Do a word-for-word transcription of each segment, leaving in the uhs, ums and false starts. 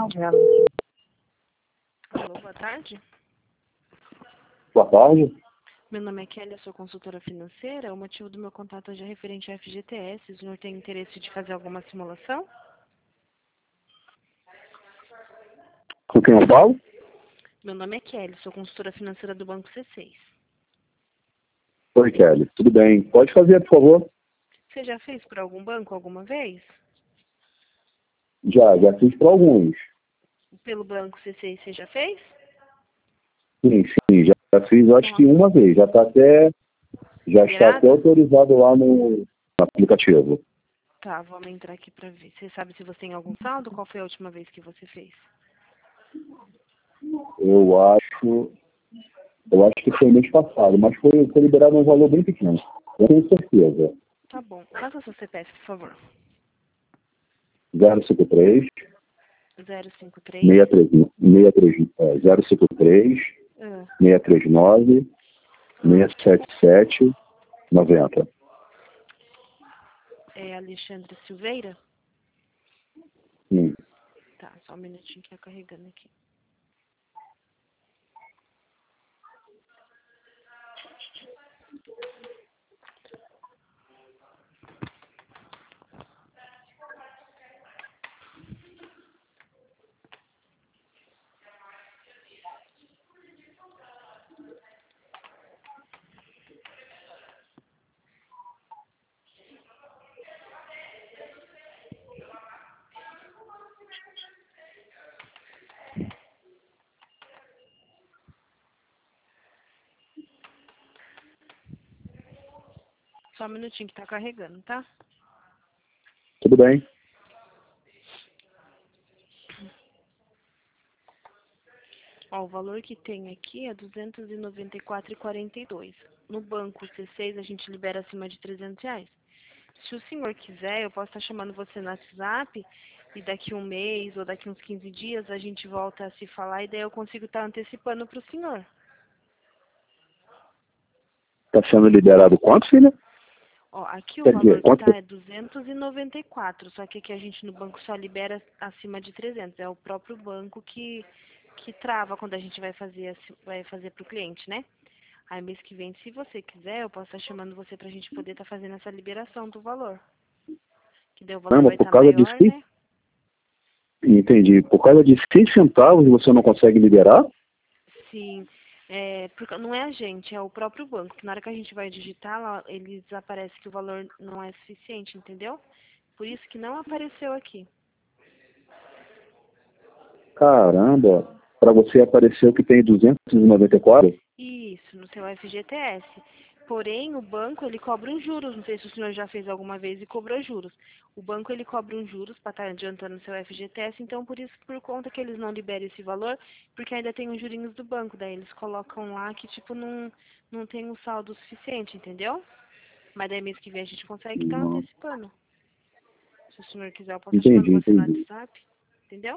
novela. Alô, boa tarde. Boa tarde. Meu nome é Kelly, eu sou consultora financeira. O motivo do meu contato hoje é referente ao F G T S. O senhor tem interesse de fazer alguma simulação? Com quem eu falo? Meu nome é Kelly, sou consultora financeira do Banco C seis. Oi, Kelly. Tudo bem? Pode fazer, por favor? Você já fez por algum banco alguma vez? Já, já fiz para alguns. Pelo Banco C seis você já fez? Sim, sim, já, já fiz, acho Nossa. que uma vez. Já está até, já está Liberado? até autorizado lá no, no aplicativo. Tá, vamos entrar aqui pra ver. Você sabe se você tem algum saldo? Qual foi a última vez que você fez? Eu acho, eu acho que foi mês passado, mas foi, foi liberado um valor bem pequeno. Eu tenho certeza. Tá bom. Passa o seu C P F, por favor. zero cinco três, zero cinco três. seis três, seis três, é, zero cinco três, Ah, seis três nove, seis sete sete, noventa. é Alexandre Silveira? Sim. Tá, só um minutinho que tá carregando aqui. Só um minutinho que tá carregando, tá? Tudo bem? Ó, o valor que tem aqui é duzentos e noventa e quatro reais e quarenta e dois centavos. No banco C seis a gente libera acima de trezentos reais. Se o senhor quiser, eu posso estar chamando você no WhatsApp e daqui um mês ou daqui uns quinze dias a gente volta a se falar e daí eu consigo estar antecipando para o senhor. Está sendo liberado quanto, filha? Ó, aqui o Quer dizer, valor que quanto? tá é duzentos e noventa e quatro, só que aqui a gente no banco só libera acima de trezentos. É o próprio banco que, que trava quando a gente vai fazer assim- vai fazer para o cliente, né? Aí mês que vem, se você quiser, eu posso estar chamando você pra gente poder estar fazendo essa liberação do valor. Que daí o valor Caramba, vai por estar causa de maior, seis, né? entendi. Por causa de seis centavos você não consegue liberar? Sim, é, porque não é a gente, é o próprio banco, que na hora que a gente vai digitar lá, eles aparece que o valor não é suficiente, entendeu? Por isso que não apareceu aqui. Caramba, para você apareceu que tem duzentos e noventa e quatro? Isso, no seu F G T S. Porém, o banco, ele cobra uns juros. Não sei se o senhor já fez alguma vez e cobrou juros. O banco, ele cobra uns juros para estar adiantando o seu F G T S. Então, por isso, por conta que eles não liberam esse valor, porque ainda tem os jurinhos do banco. Daí eles colocam lá que, tipo, não, não tem um saldo suficiente, entendeu? Mas daí mês que vem a gente consegue estar Não. antecipando. Se o senhor quiser, eu posso estar chamando Entendi, você no entendi. WhatsApp. Entendeu?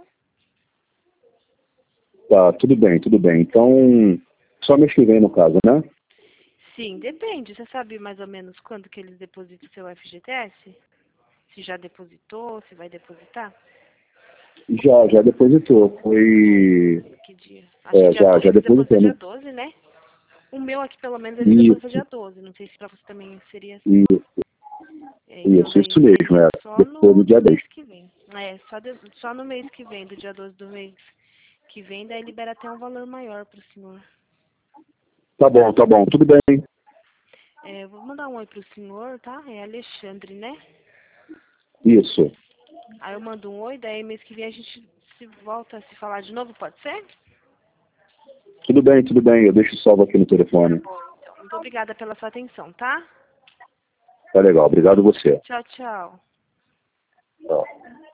Tá, tudo bem, tudo bem. Então, só mês que vem no caso, né? Sim, depende. Você sabe mais ou menos quando que eles depositam o seu F G T S? Se já depositou, se vai depositar? Já, já depositou. Foi. Que dia? Acho que É, dia já, do... já eles depositam depositou, dia né? doze, né? O meu aqui, pelo menos, eles depositam Isso, dia doze. Não sei se pra você também seria assim. isso, É, então, isso, daí isso mesmo, seria é. só Depois no, do no dia dez. mês que vem. É, só, de- só no mês que vem, do dia doze do mês que vem, daí libera até um valor maior pro senhor. Tá bom, tá bom, tudo bem. É, eu vou mandar um oi pro senhor, tá? É Alexandre, né? Isso. Aí eu mando um oi, daí mês que vem a gente se volta a se falar de novo, pode ser? Tudo bem, tudo bem. Eu deixo salvo aqui no telefone. Então, muito obrigada pela sua atenção, tá? Tá legal. Obrigado você. Tchau, tchau. Tchau.